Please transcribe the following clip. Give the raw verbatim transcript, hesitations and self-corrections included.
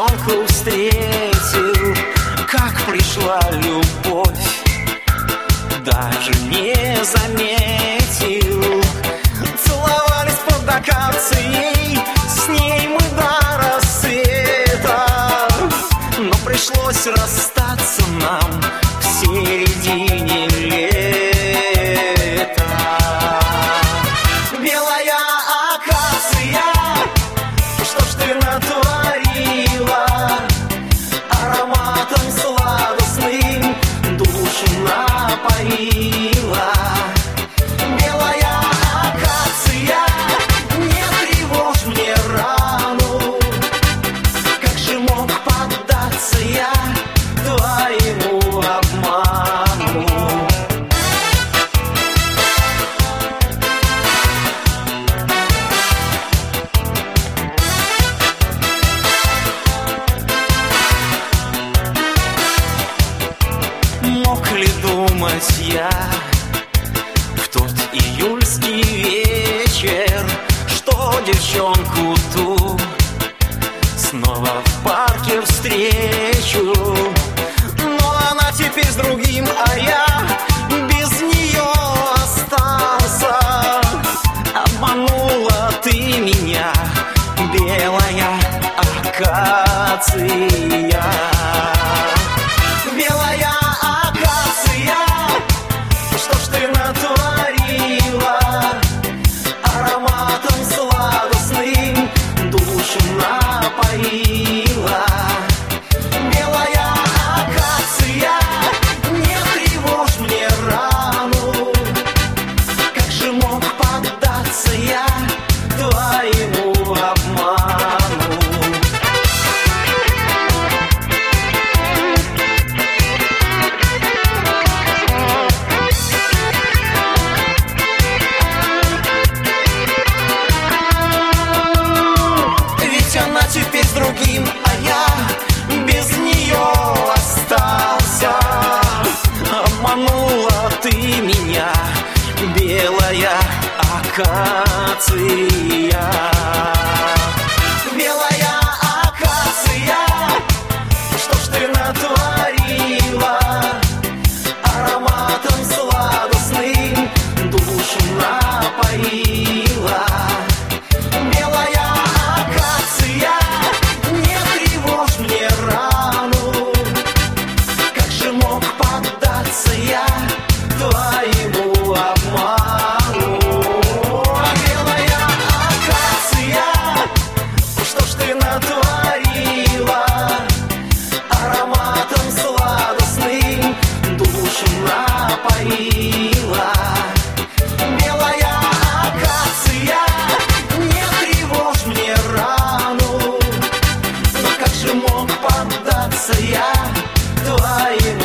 девчонку встретил, как пришла любовь, даже не заметил. Целовались под акацией, с ней мы до рассвета, но пришлось расстаться нам в середине лета. Белая акация, что ж ты натворила? Ароматом сладостным душу напоила. Белая акация, не тревожь мне рану. Как же мог поддаться я твоему обману? Мог ли думать я в тот июльский вечер, что девчонку ту снова в парке встречу? Но она теперь с другим, а я без нее остался. Обманула ты меня, белая акация. Белая акация, что ж ты натворила? Ароматом сладостным душу напоила. Белая акация, не тревожь мне рану. Как же мог поддаться я твоему обману? Ведь она теперь с другим, а я без нее остался. Обманула ты меня, белая акация. Белая акация, что ж ты натворила? Ароматом сладостным душу напоила. Белая акация, не тревожь мне рану. Как же мог поддаться я твоему обману? Белая акация, что ж ты натворила? Ароматом сладостным душу напоила. Белая акация, не тревожь мне рану. Но как же мог поддаться я твоему